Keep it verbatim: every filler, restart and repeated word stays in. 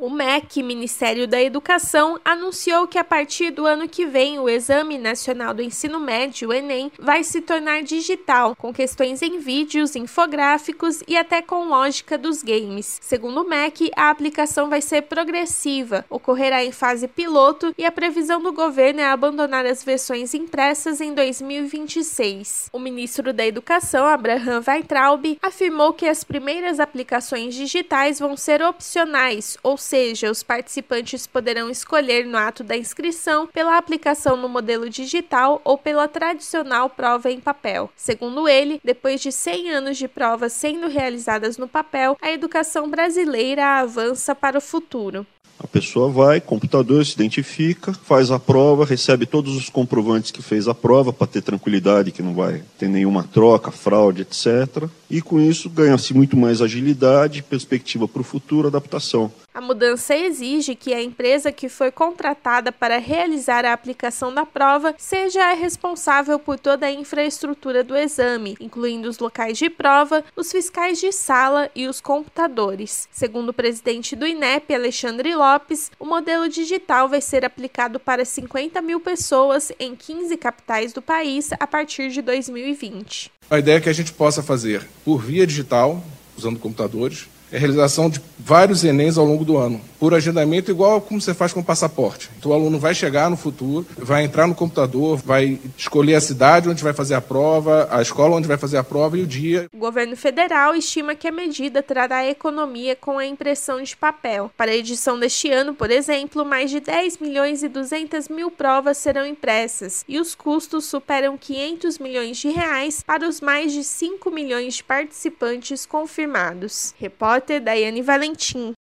O M E C, Ministério da Educação, anunciou que a partir do ano que vem o Exame Nacional do Ensino Médio, o Enem, vai se tornar digital, com questões em vídeos, infográficos e até com lógica dos games. Segundo o M E C, a aplicação vai ser progressiva, ocorrerá em fase piloto e a previsão do governo é abandonar as versões impressas em dois mil e vinte e seis. O ministro da Educação, Abraham Weintraub, afirmou que as primeiras aplicações digitais vão ser opcionais, ou seja, Ou seja, os participantes poderão escolher no ato da inscrição pela aplicação no modelo digital ou pela tradicional prova em papel. Segundo ele, depois de cem anos de provas sendo realizadas no papel, a educação brasileira avança para o futuro. A pessoa vai, computador, se identifica, faz a prova, recebe todos os comprovantes que fez a prova para ter tranquilidade que não vai ter nenhuma troca, fraude, etcétera. E com isso ganha-se muito mais agilidade, perspectiva para o futuro, adaptação. A mudança exige que a empresa que foi contratada para realizar a aplicação da prova seja a responsável por toda a infraestrutura do exame, incluindo os locais de prova, os fiscais de sala e os computadores. Segundo o presidente do I N E P, Alexandre Lopes, o modelo digital vai ser aplicado para cinquenta mil pessoas em quinze capitais do país a partir de dois mil e vinte. A ideia é que a gente possa fazer por via digital, usando computadores, é a realização de vários Enems ao longo do ano, por agendamento igual como você faz com o passaporte. Então o aluno vai chegar no futuro, vai entrar no computador, vai escolher a cidade onde vai fazer a prova, a escola onde vai fazer a prova e o dia. O governo federal estima que a medida trará economia com a impressão de papel. Para a edição deste ano, por exemplo, mais de dez milhões e duzentas mil provas serão impressas e os custos superam quinhentos milhões de reais para os mais de cinco milhões de participantes confirmados. Repórter Daiane Valentim.